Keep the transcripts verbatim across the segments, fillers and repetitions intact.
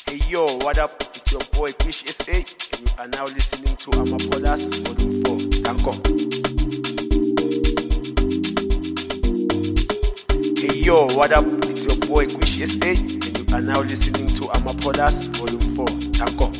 Hey yo, what up? It's your boy Quish S A, and you are now listening to Amapolas Volume four. Thank you. Hey yo, what up? It's your boy Quish S A, and you are now listening to Amapolas Volume four. Thank you.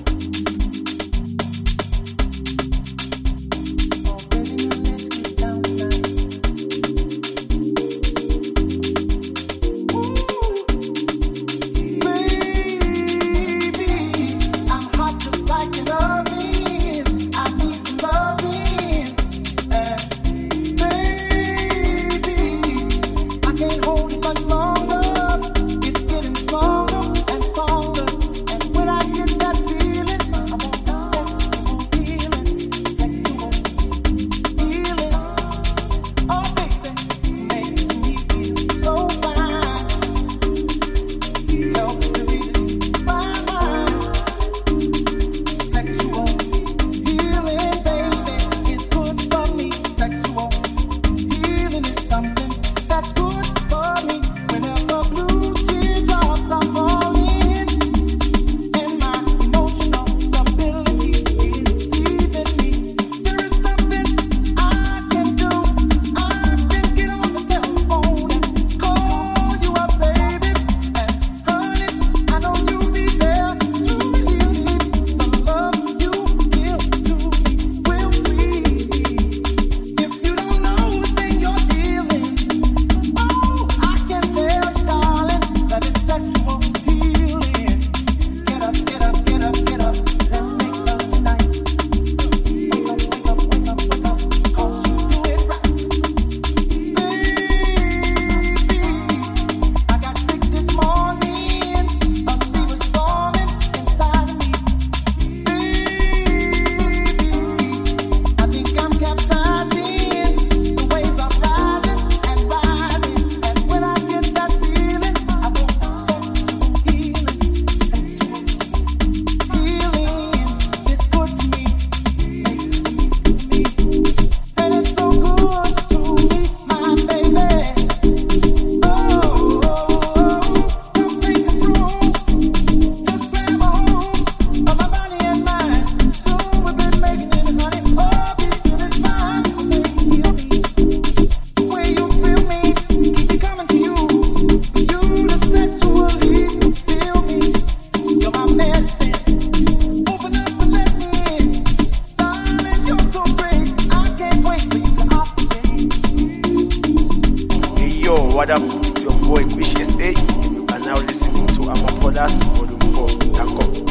What up? It's your boy Quish S A, and you are now listening to Amapolas Volume four. Thank you.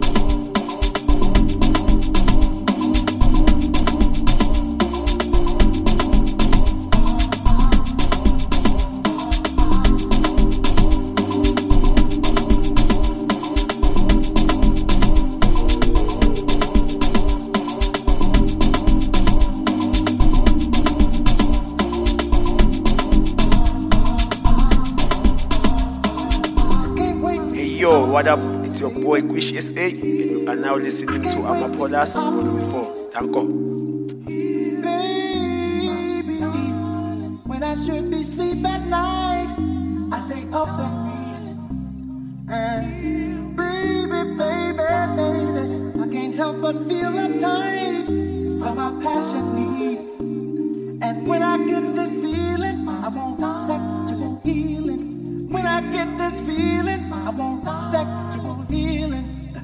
Yo, what up? It's your boy Quish S A, and you are now listening to Amapolas Volume four. Thank you. Baby, when I should be asleep at night, I stay up and read. And baby, baby, baby, I can't help but feel uptight for my passion needs. And when I get this feeling, I want sexual healing. When I get this feeling, I want sexual healing.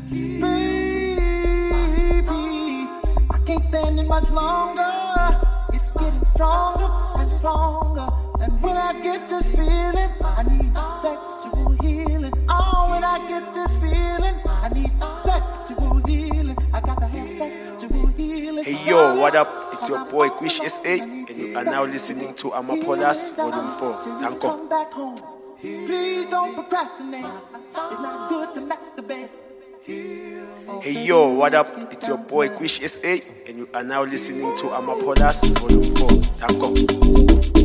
Baby, I can't stand it much longer. It's getting stronger and stronger. And when I get this feeling, I need sexual healing. Oh, when I get this feeling, I need sexual healing. I gotta have sexual healing. Hey yo, what up? It's your boy Quish S A, and you are now listening to Amapolas Volume four. Thank you. Please don't procrastinate. It's not good to masturbate. Hey yo, what up? It's your boy Quish S A, and you are now listening to Amapolas Volume four. Thank you.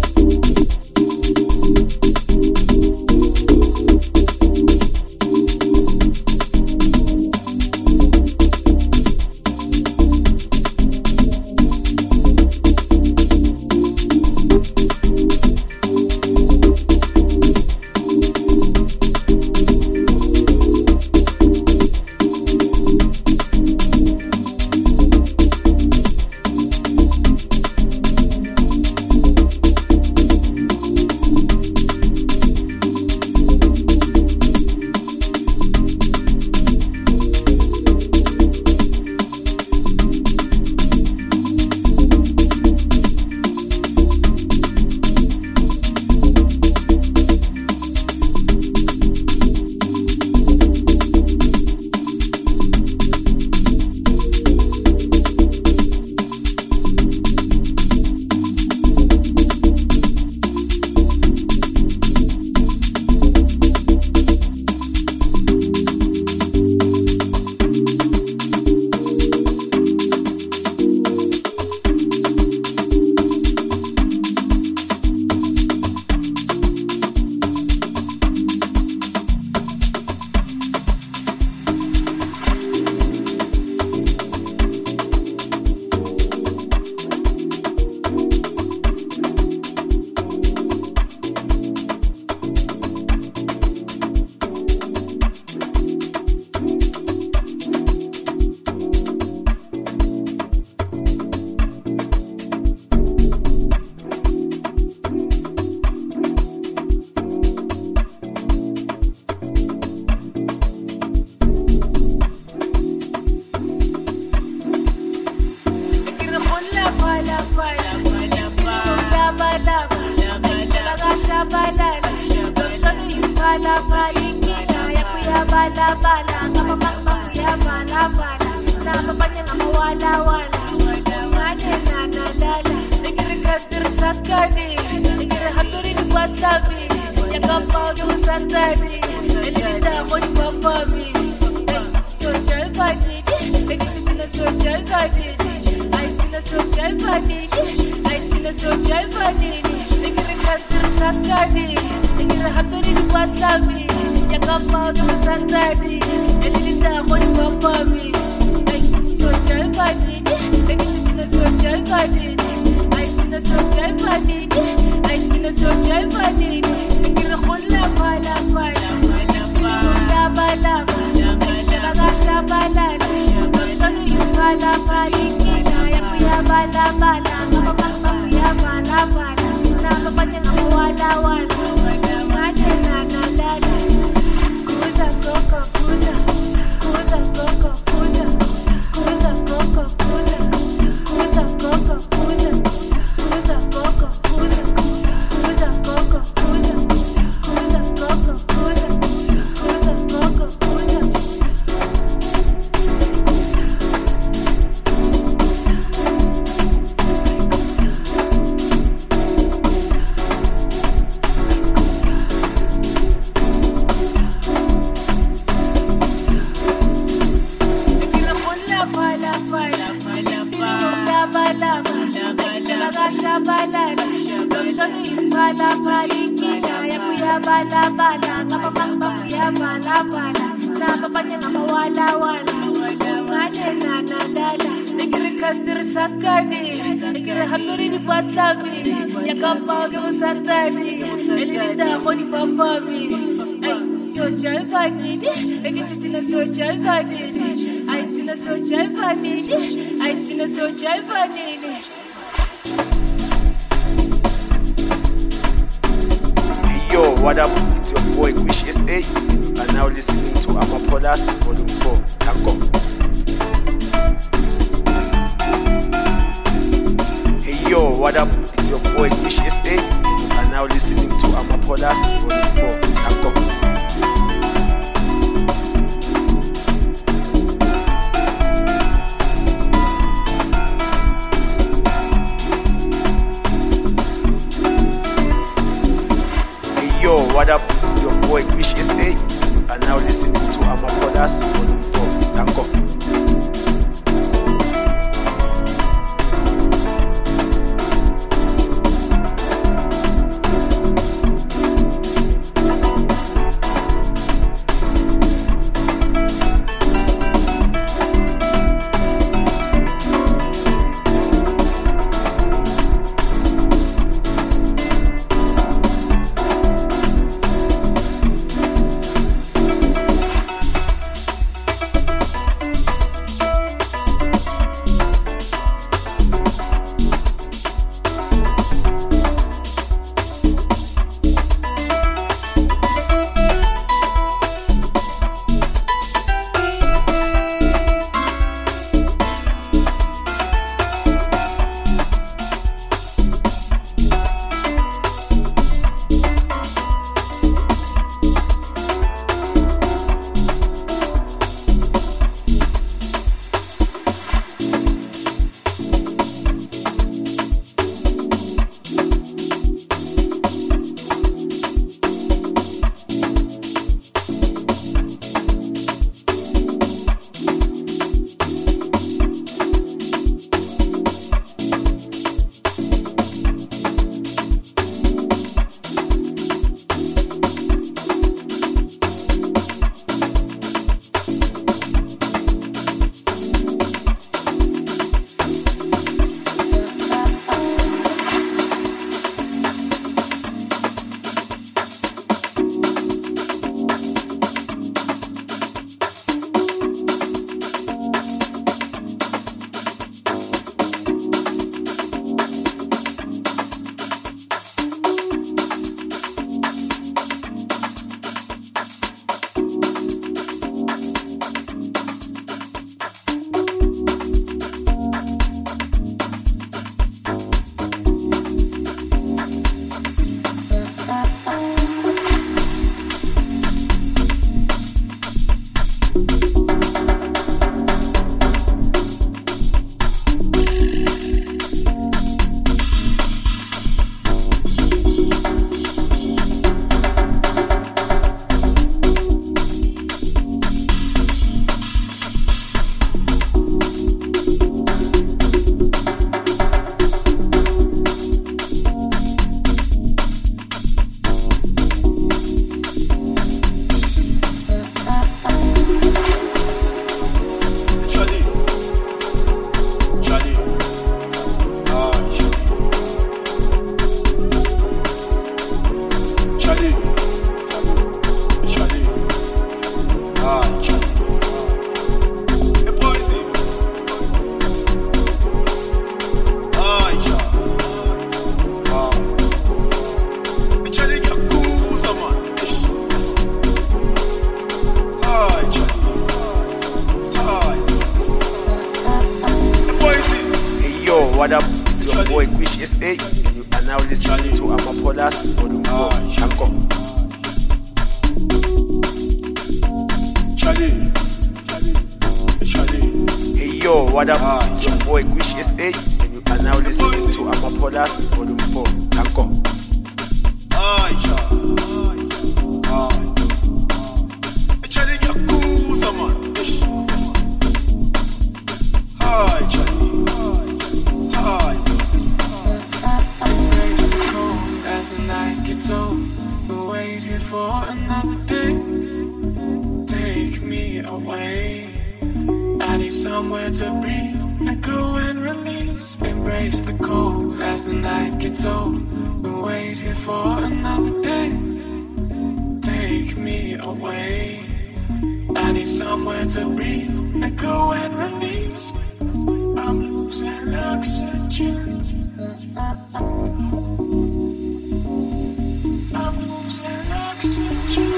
pala inkinga yakuyabalabala ngamamama kuyabalabala nababanye ngamawalawala ngane nanalala ngirikatirisakani ngirihapirini kwatlavi yakapake usantani elilindakoni kwapami sojalvanini ekitina sojalvanini aitina sojalvanini aitina sojalvanini ngirikatirisakani ngirihapirini kwatlavi yakapake usantani elilindakoni kwapami sojalvanini ekitina sojalvanini aitina sojalvanini aitina sojalvanini ngirikhulla phala phala ngirikhullabalaba ngirikashabalala ngirikhulla phala inkinga yakuyabalabala ngamamama kuyabalabala nababanye ngamawalawala ngane nanalala kuza gogo kuza kuza gogo kuza kuza gogo kuza kuza gogo kuza kuza gogo kuza kuza gogo kuza kuza gogo kuza kuza gogo kuza shabalala loloni isiphala phala inkinga yakuyabalabala ngamamama kuyabalabala nababanye ngamawalawala ngane nanalala ngirikatirisakani ngirihapirini kwatlavi yakapake usantani elilindakoni papami sojalvanini ekititina sojalvanini aitina sojalvanini aitina sojalvanini. Yo, what up? It's your boy Quish S A. You are now listening to Amapolas Volume four. Thank God. Hey yo, what up? It's your boy Quish S A. You are now listening to Amapolas Volume four. Thank God. Yo, what up? It's your boy Quish S A. You are now listening to Amapolas Volume four. Thank God. what up? It's your boy Quish S A, and you are now listening to Amapolas Volume four. Shanko. Charlie. Charlie. Hey yo, what up? It's your boy Quish S A, and you are now listening to Amapolas Volume four. Shanko. Ay, Charlie. Ay. Charlie, Yakuza, man. Hi, Charlie. Hi. Embrace the cold as the night gets old. We'll wait here for another day. Take me away. I need somewhere to breathe, let go and release. Embrace the cold as the night gets old. We'll wait here for another day. Take me away. I need somewhere to breathe, let go and release. I'm losing oxygen. I'm losing oxygen.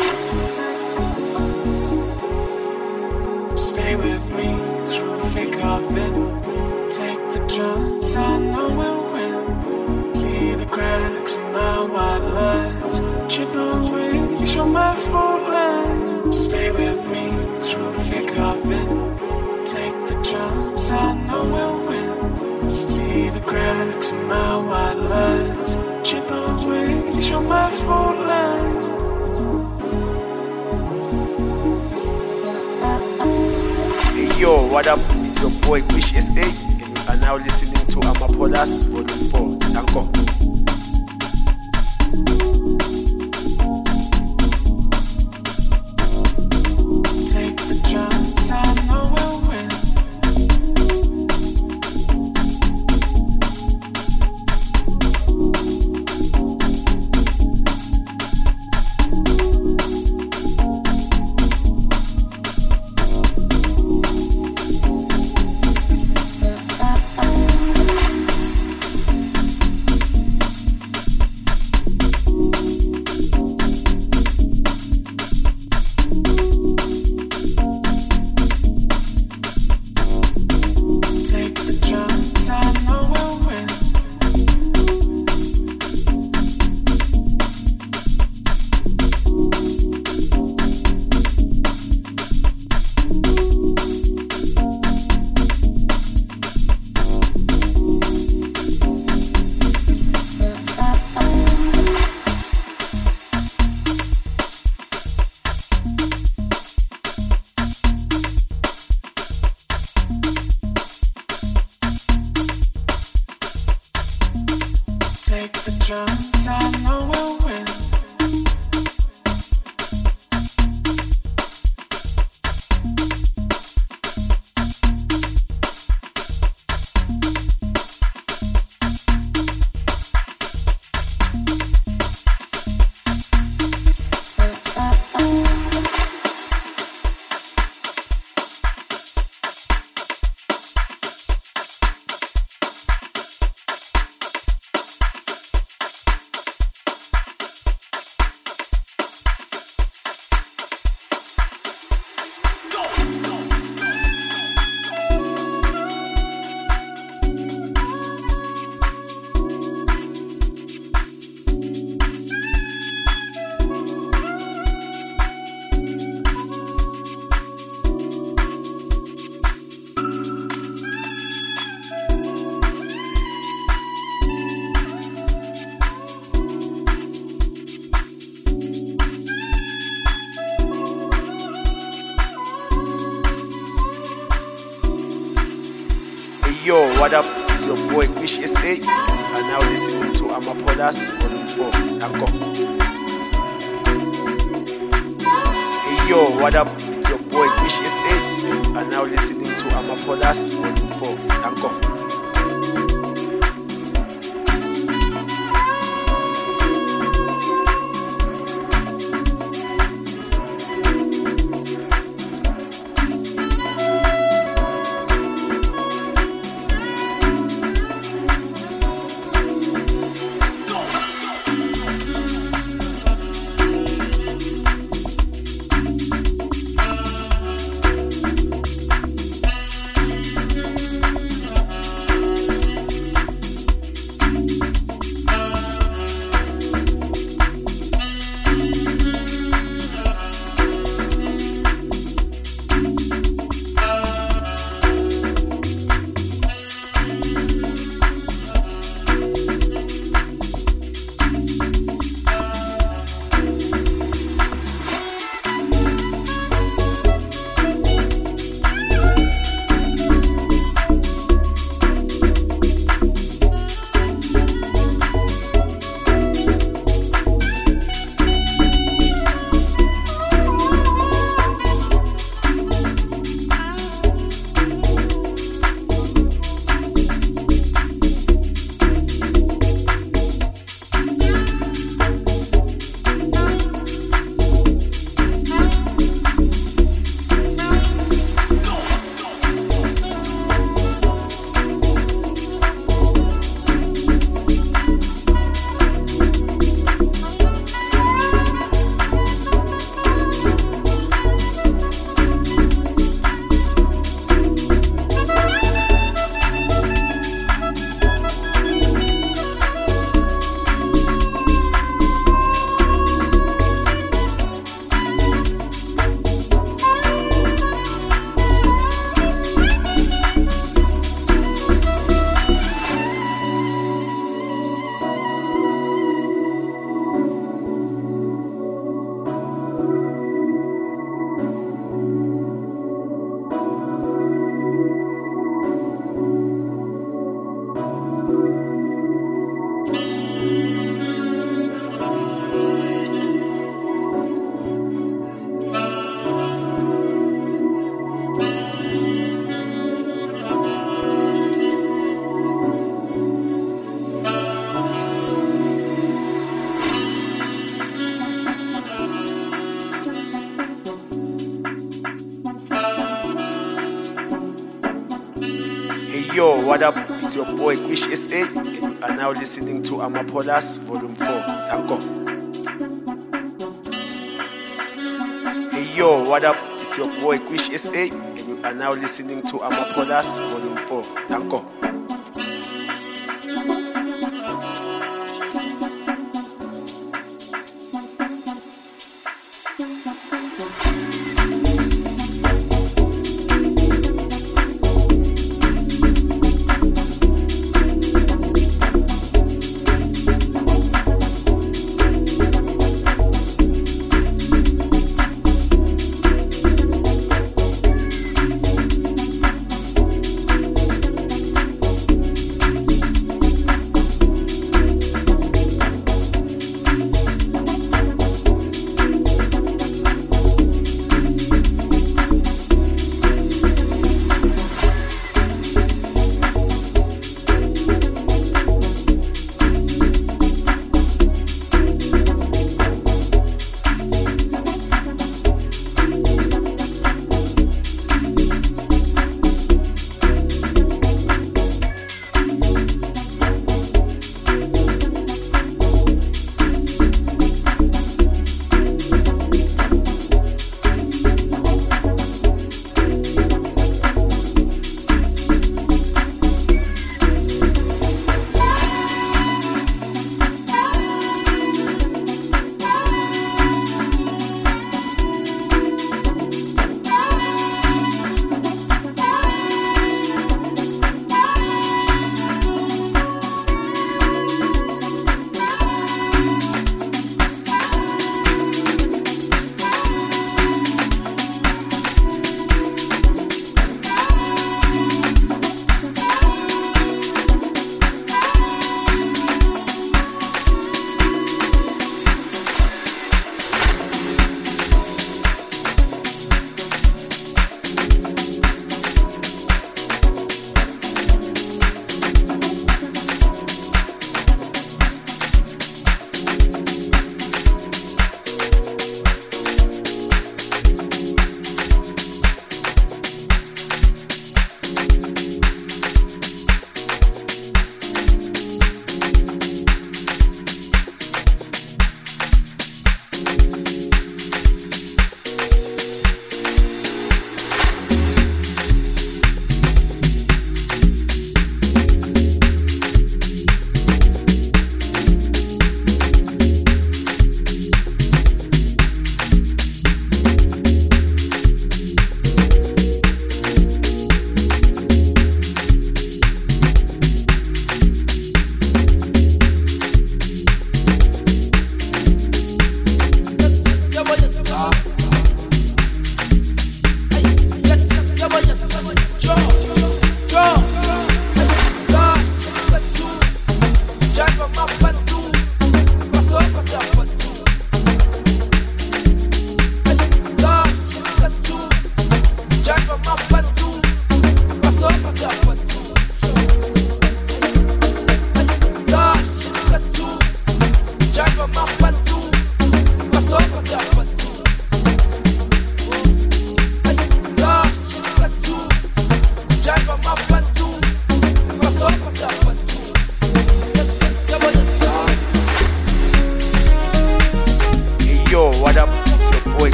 Stay with me through thick of it. Take the chance, I know we'll win. See the cracks in my white lines. Chip away, show my full line. Stay with me through thick of it. Take the chance, I know we'll win. See the cracks in my white lines. Chip away, show my full line. Yo, what up? It's your boy Quish S A, and you are now listening to Amapolas Volume four. Shanko. Take the chance, I know we'll win. Take the chance, I know we'll win. Take the chance, I know we'll win. Yo, what up? It's your boy Quish S A, and you are now listening to Amapolas Volume four. Shanko. Hey yo, what up? It's your boy Quish S A, and you are now listening to Amapolas Volume four. Shanko. Hey yo, what up? It's your boy Quish S A, and you are now listening to Amapolas Volume four. Thank you. Hey yo, what up? It's your boy Quish S A, and you are now listening to Amapolas Volume four. Thank you.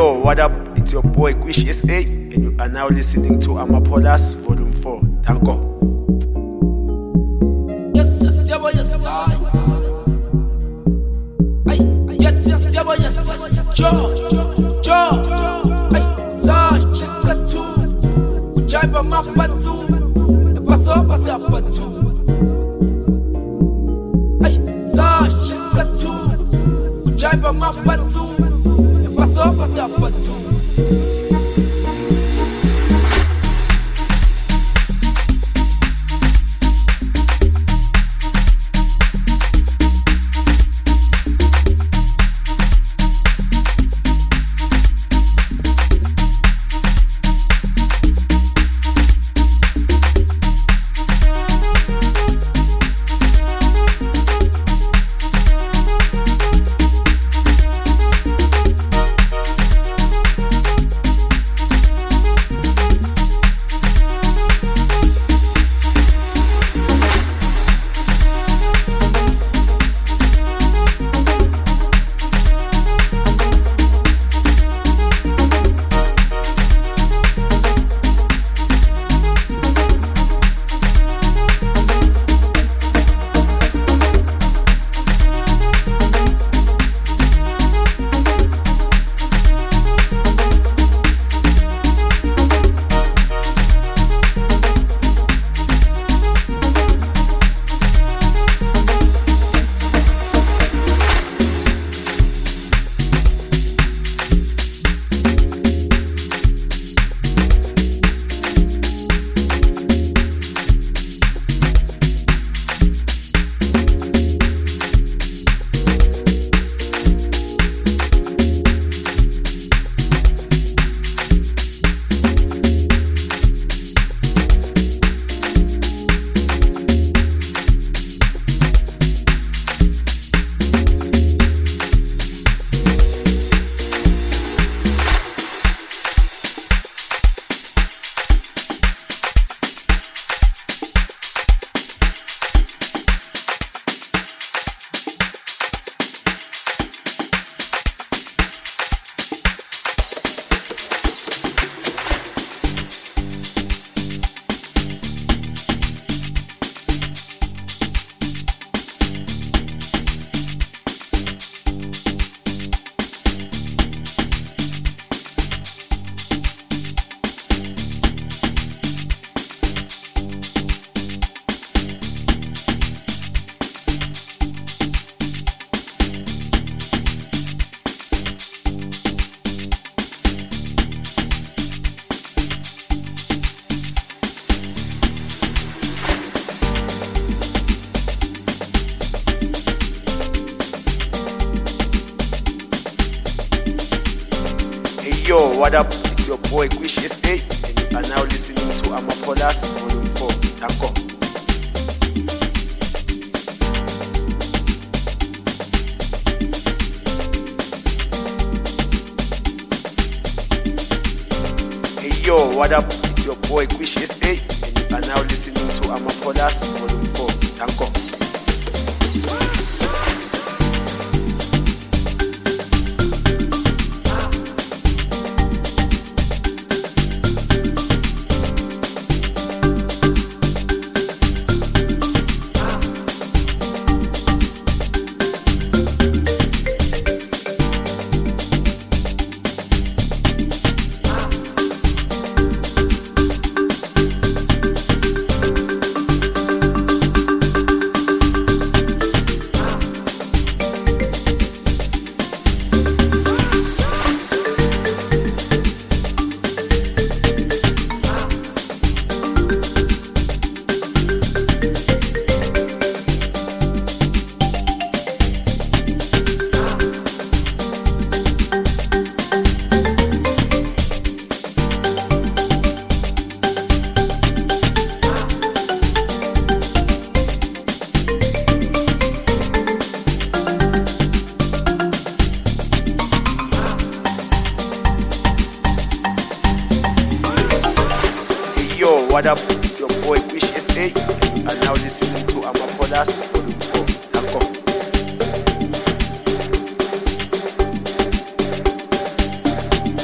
yo, what up? It's your boy Quish S A, and you are now listening to Amapolas Volume four. Thank you. Yes, yes, yeah, boy, yes, ay, yes, yes, yeah, boy, yes, Joe, Joe, ay, Sarge, just got two, drive a map at two, pass up, pass up at two, ay, Sarge, just got two, drive a map at two, pass up, pass up at two. Yo, what up? It's your boy Quish S A, and you are now listening to Amapolas Volume four. Thank you. Hey yo, what up? It's your boy Quish S A, and you are now listening to Amapolas Volume four. Thank you. What up? It's your boy Quish S A, and you are now listening to Amapolas Volume four. Thank you.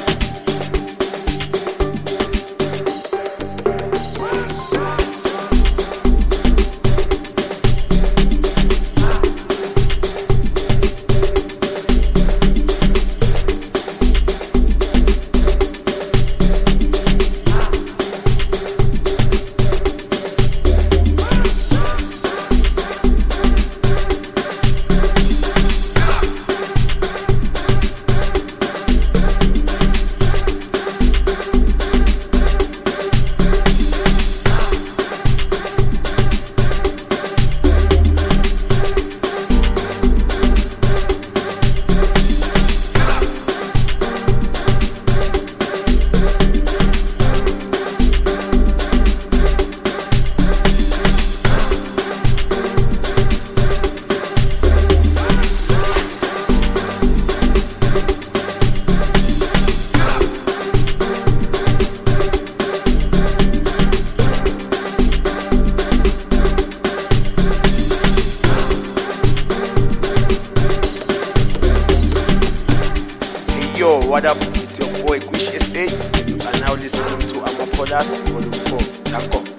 Yo, what up? It's your boy Quish S A. You are now listening to Amapolas Volume four. Thank you.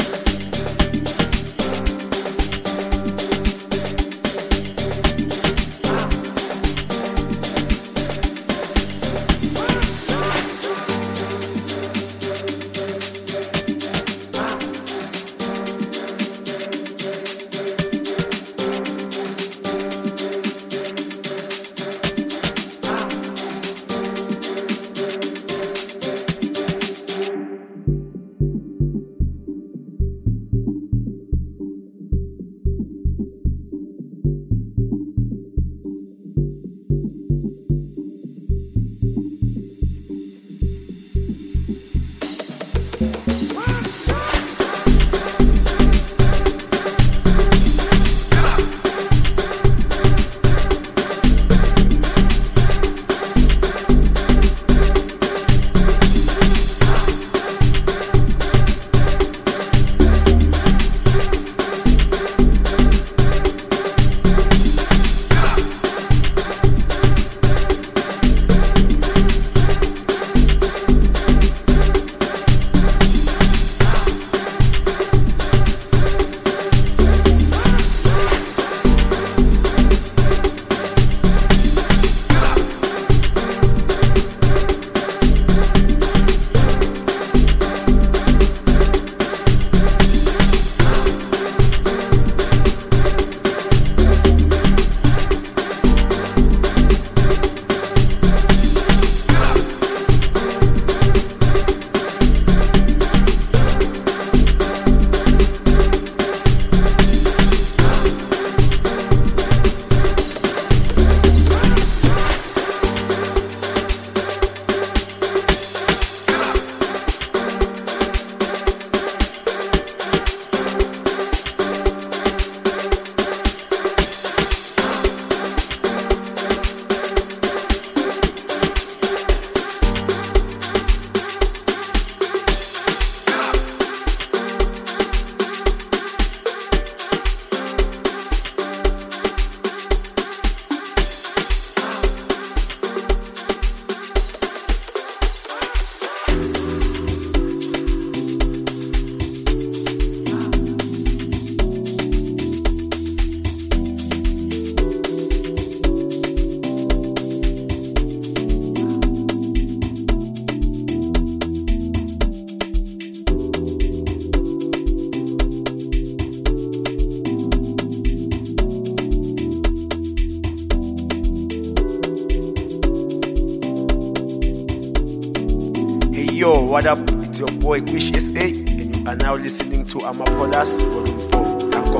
Yo, what up? It's your boy Quish S A, and you are now listening to Amapolas Volume four. Thank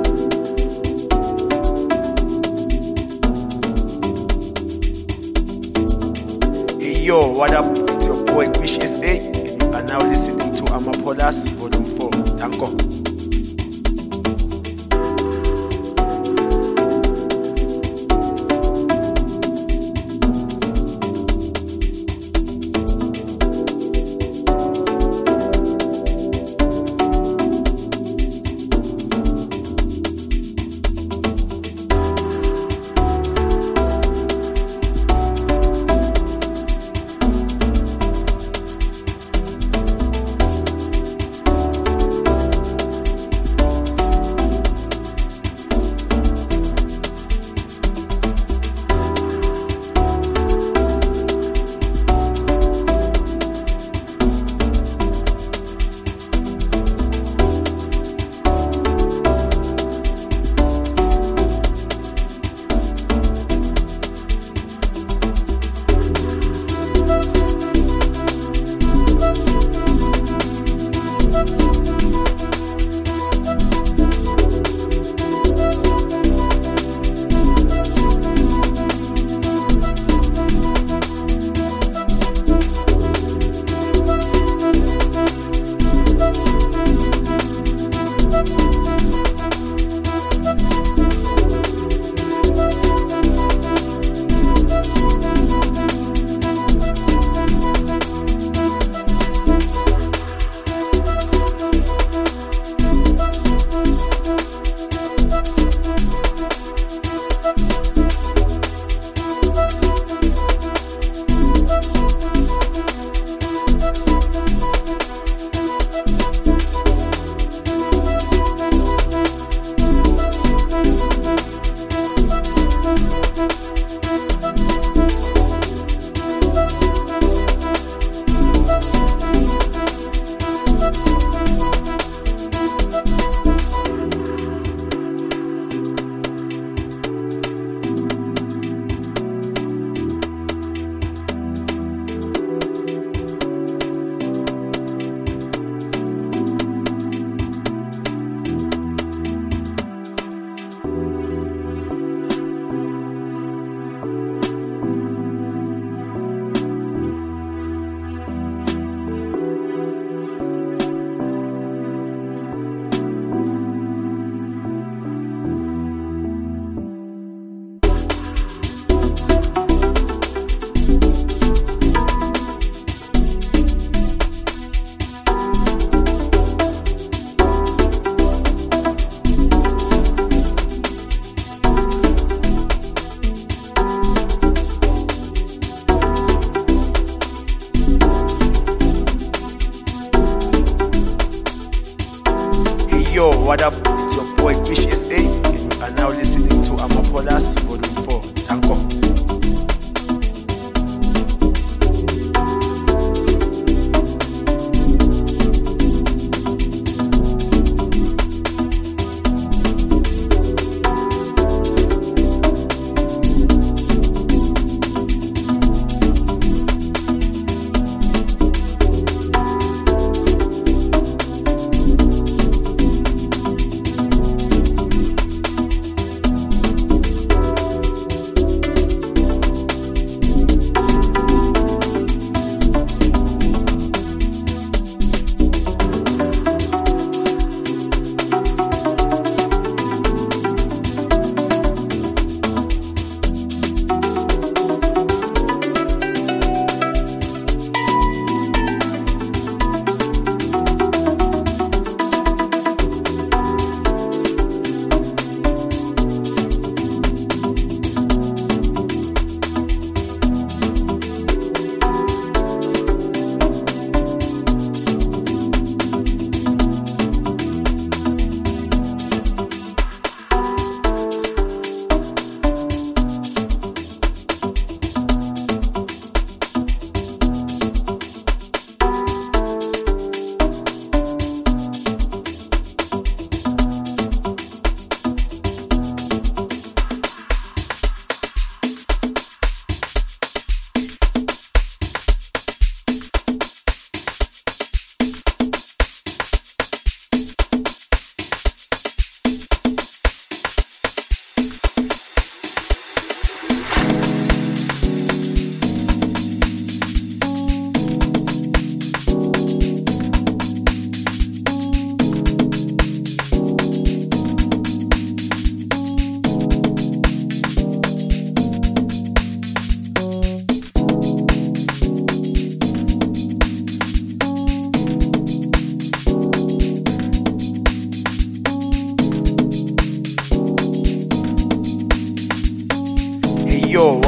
you. Hey yo, what up? It's your boy Quish S A, and you are now listening to Amapolas Volume four. Thank you.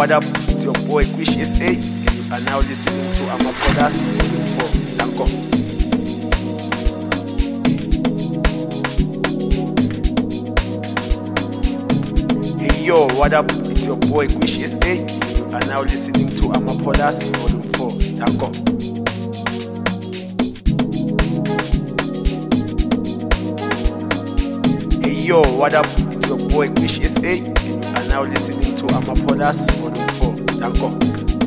what up? It's your boy Quish S A, and you are now listening to Amapolas Volume four. Thank you. Hey yo, what up? It's your boy Quish S A, and you are now listening to Amapolas Volume four. Thank you. Yo, what up? It's your boy Quish S A, and you are now listening to Amapolas Volume four. Thank you.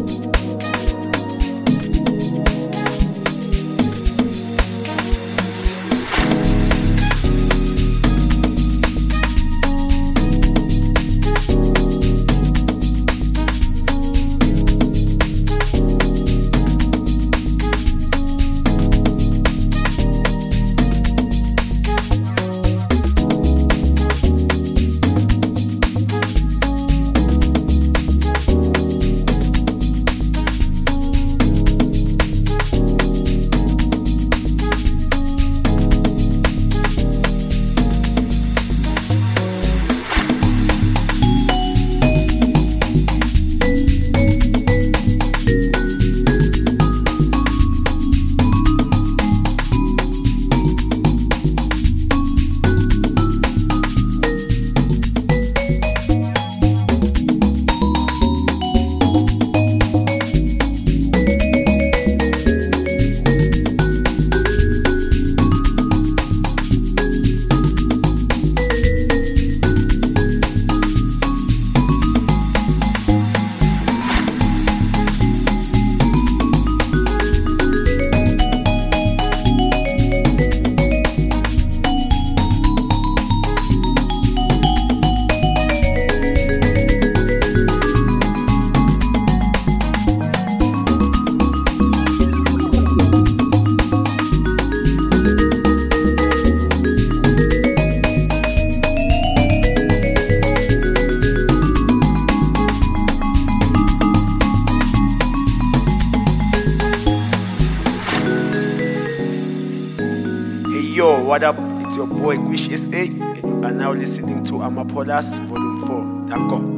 Yo, what up? It's your boy Quish S A, and you are now listening to Amapolas Volume four. Thank you.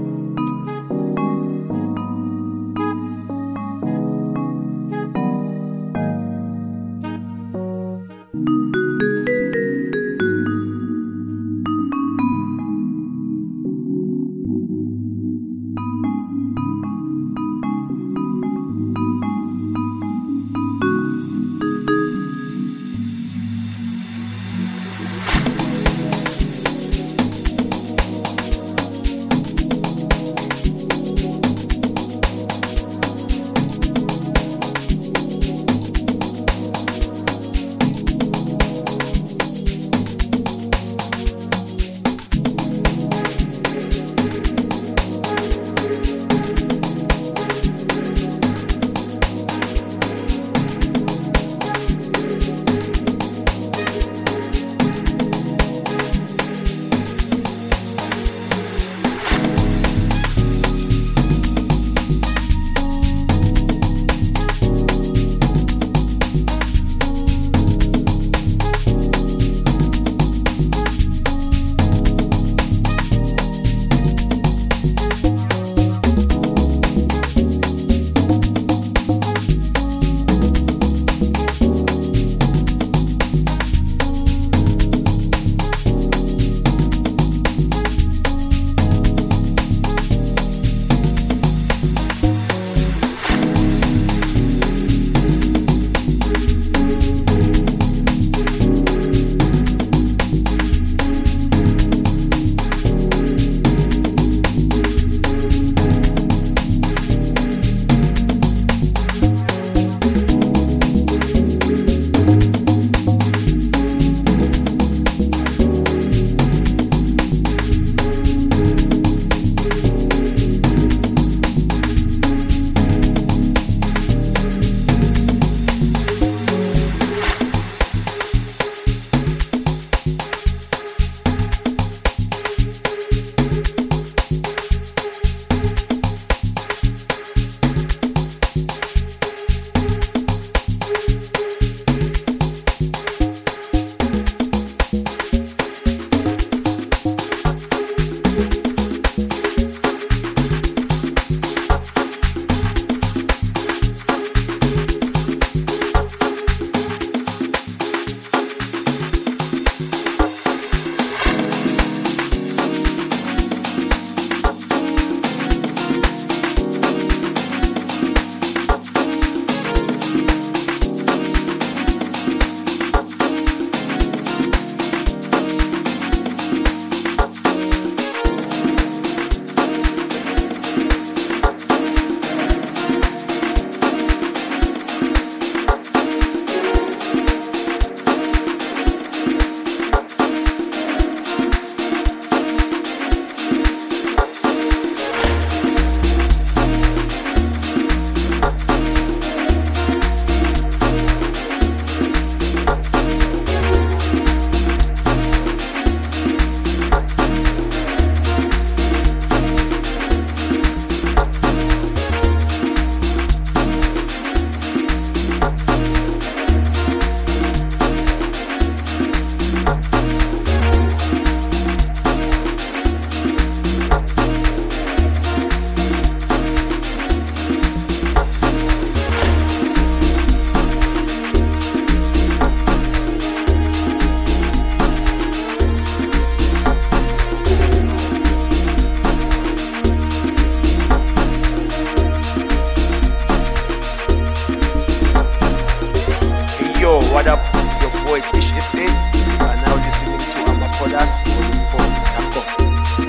what up? It's your boy Quish S A. You are now listening to Amapolas Volume four. Danko.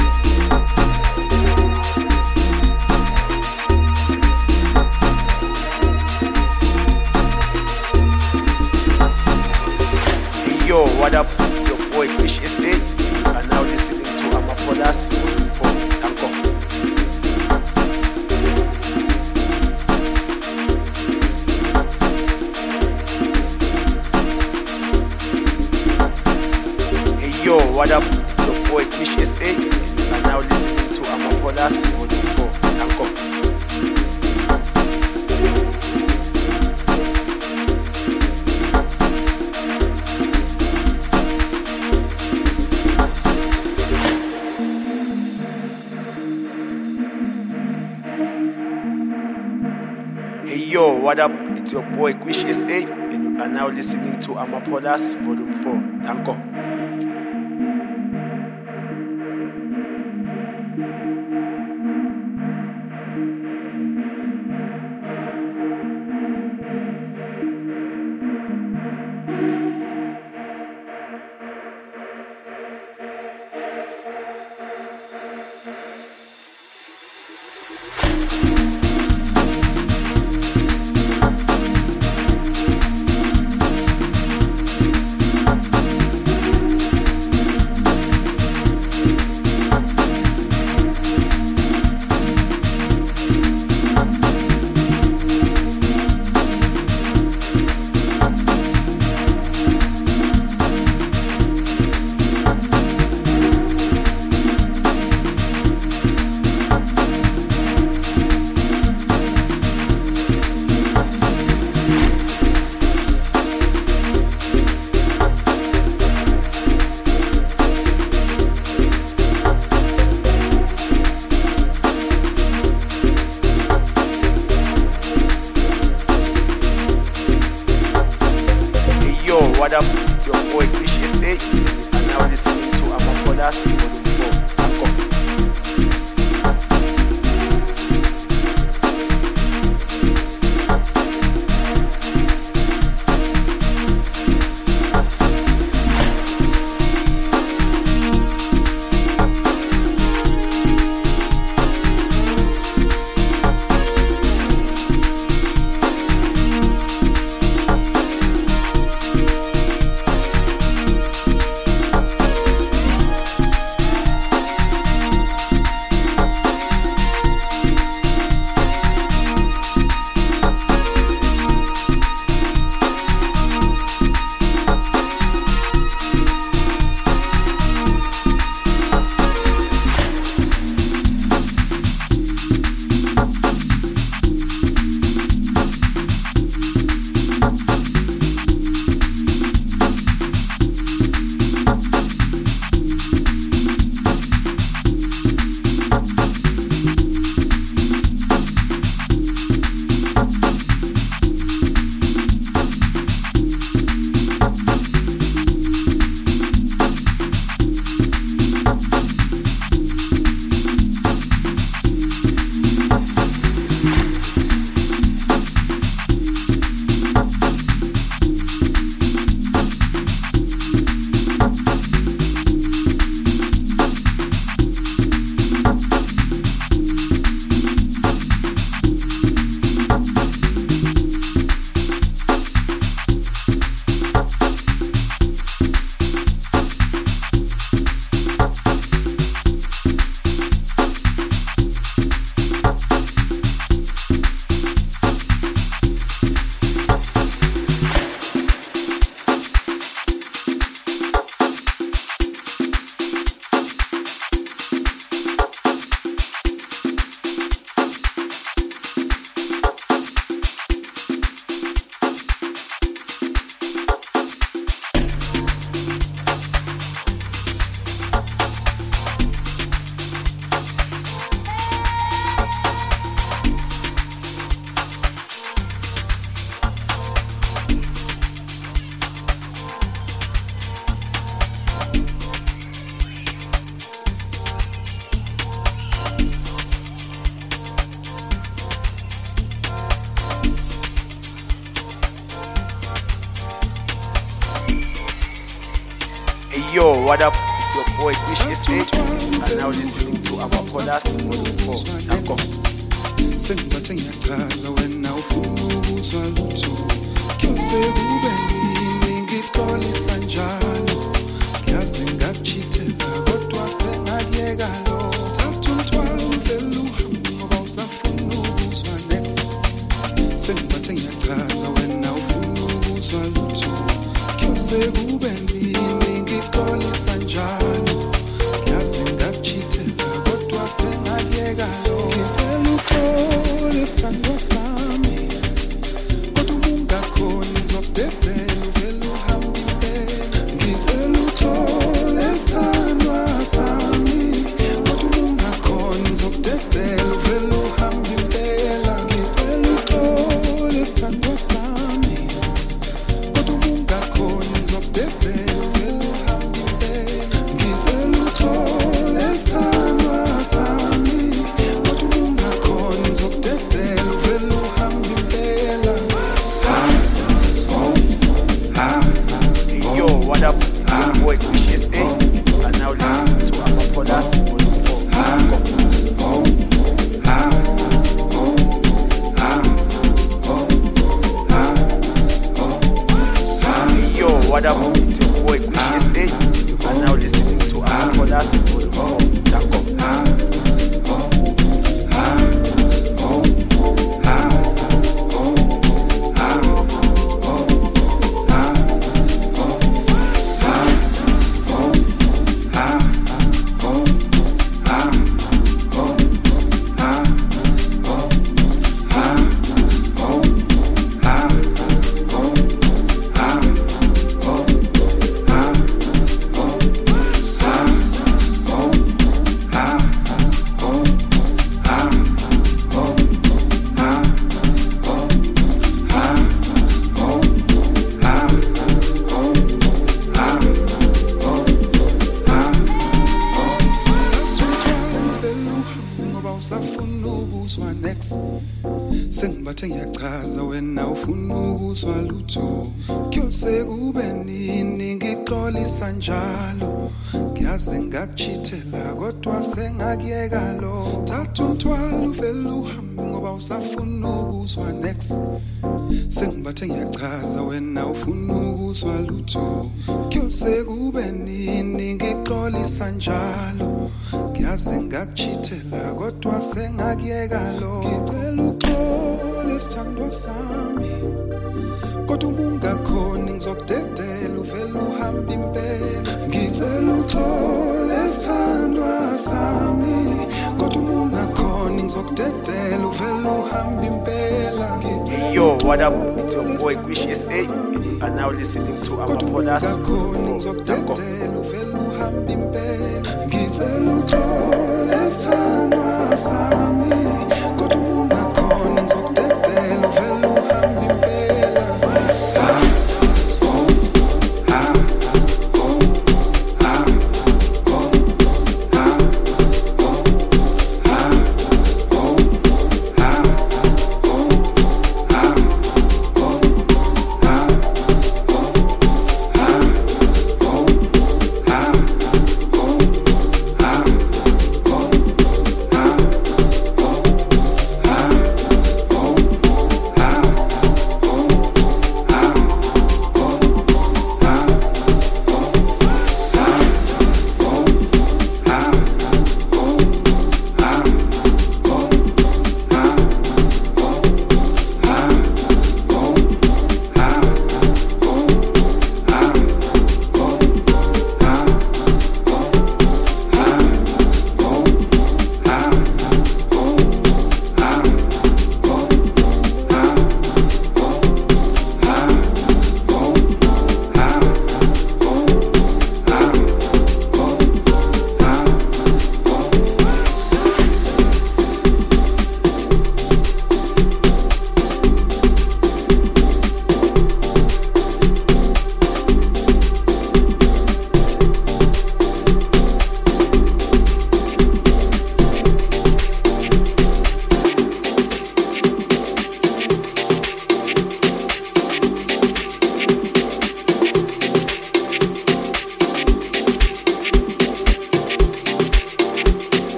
Yo, what up? It's your boy Quish S A. You are now listening to Amapolas Volume four. Danko. Hey yo, what up? It's your boy Quish S A. You are now listening to Amapolas Volume four. Danko. Yo, what up? It's your boy Quish S A, and you are now listening to Amapolas Volume four. Danko. What up? It's your boy Quish S A. You are now listening to Amapolas Volume four. Danko. Yo, what up? It's your boy Quish S A, and now listening to Amapolas Volume four. Now go. Sengibathe ngiyachaza wena ufuna ukuzwa lutho kyose kube yini ngixolisa njalo ngiyazi ngakuchithela kodwa sengakuyeka lo thatha umthwalo vele uhambe ngoba usafuna ukuzwa next sengibathe ngiyachaza wena ufuna ukuzwa lutho kyose kube yini ngixolisa njalo ngiyazi ngakuchithela kodwa sengakuyeka lo Sithandwa sami kodwa ungakhoni ngizokudedela uvele uhambe impela ngicela uxole sithandwa sami kodwa ungakhoni ngizokudedela uvele uhambe impela ngicela uxole sithandwa sami kodwa ungakhoni ngizokudedela uvele uhambe impela ngicela uxole sithandwa sami What up? It's your boy Quish S A, and now listening to Amapolas Volume four. Yo, what up? It's your boy Quish S A, and now listening to Amapolas Volume four. Sengibathe ngiyachaza wena ufuna ukuzwa lutho kyose kube nini ngixolisa njalo ngiyazi ngakuchithela kodwa sengakuyeka lo thatha umthwalo vele uhambe ngoba usafuna ukuzwa next sengibathe ngiyachaza wena ufuna ukuzwa lutho kyose kube nini ngixolisa njalo ngiyazi ngakuchithela kodwa sengakuyeka lo ngicela uxole sithandwa sami kodwa ungakhoni ngizokudedela uvele uhambe impela ngicela uxole sithandwa sami kodwa ungakhoni ngizokudedela uvele uhambe impela Yo, what up? It's your boy Quish S A, and now listening to Amapolas Volume four. Now go. Ngicela uxole sithandwa sami kodwa ungakhoni ngizokudedela uvele uhambe impela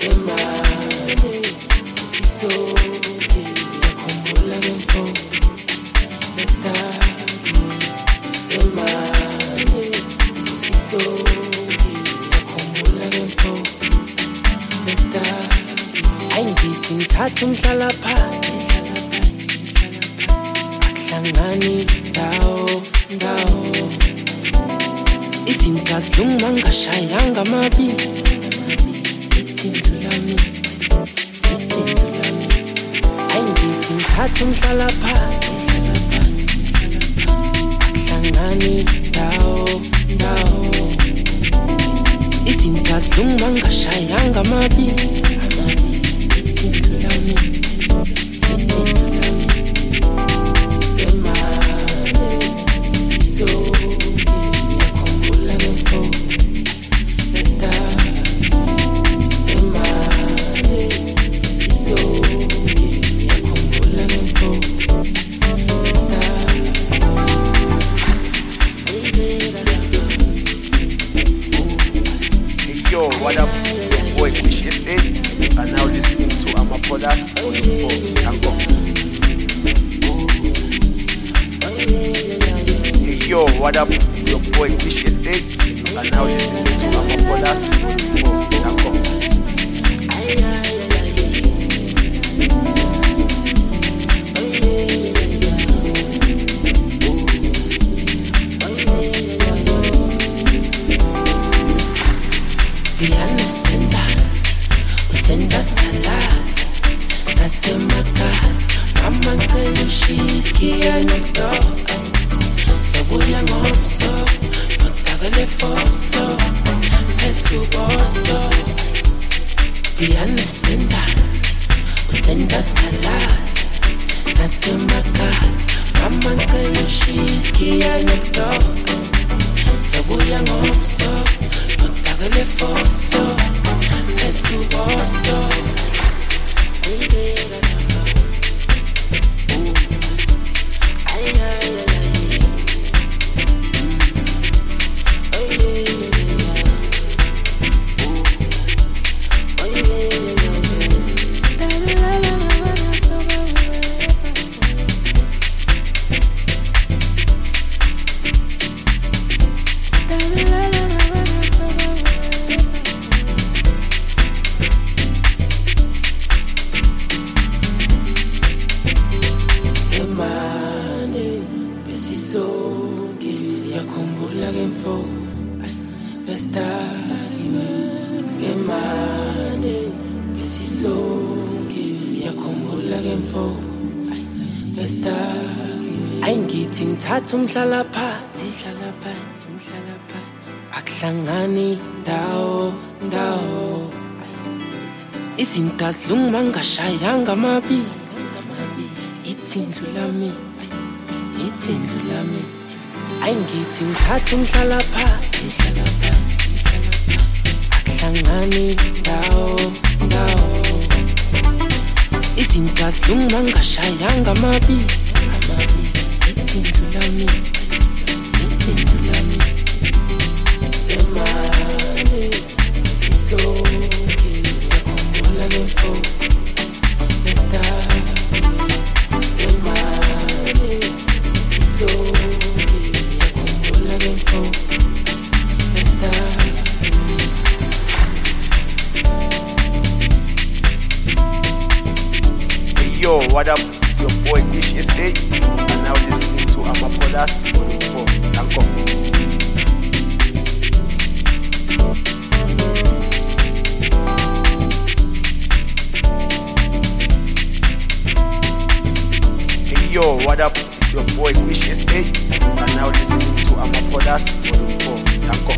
Ngithatha umhlala phansi akuhlangani ndawo ndawo izinto azilunga ngashayanga amabili ithi ndlula mithi ithi ndlula mithi ayingithi ngithatha umhlala phansi akuhlangani ndawo ndawo izinto azilunga ngashayanga amabili Yo, what up? It's your boy Wish S A. You are now listening to Amapolas on the phone. Tango. Hey yo, what up? It's your boy Wish S A. You are now listening to Amapolas on the phone. Tango. Piano center, center skala, nasemaka, mama tell she's here next door. So we are also, not tagale fosto, petu bosso. Piano center, center skala, nasemaka, mama tell she's here next door. So we are also. Le fosto, e tu posso. Ay, ay, ay, ay. Oh, yeah, yeah, yeah. Oh, yeah, yeah, ayingithi ngithatha umhlala phansi umhlala phansi umhlala phansi akuhlangani ndawo ndawo izinto azilunga ngashayanga amabili ithi ndlula mithi ithi ndlula mithi ayingithi ngithatha umhlala phansi umhlala phansi akuhlangani ndawo ndawo izinto azilunga ngashayanga amabili It's in the mitt, it's in the mitt. Emane, si so que como la lefo, está. Emane, si so que como la lefo, está. Hey yo, what up? It's your boy Wish S A. And now listening to Amapolas on the phone. Tango. Hey yo, what up? It's your boy Wish S A. And now listening to Amapolas on the phone. Tango.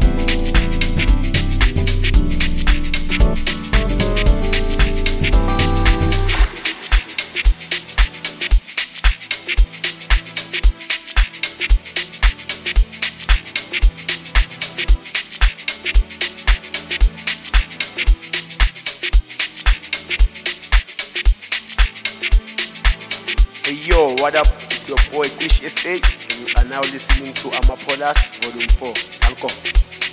Yo, what up? It's your boy Wish S A, and you are now listening to Amapolas Volume four. Anchor.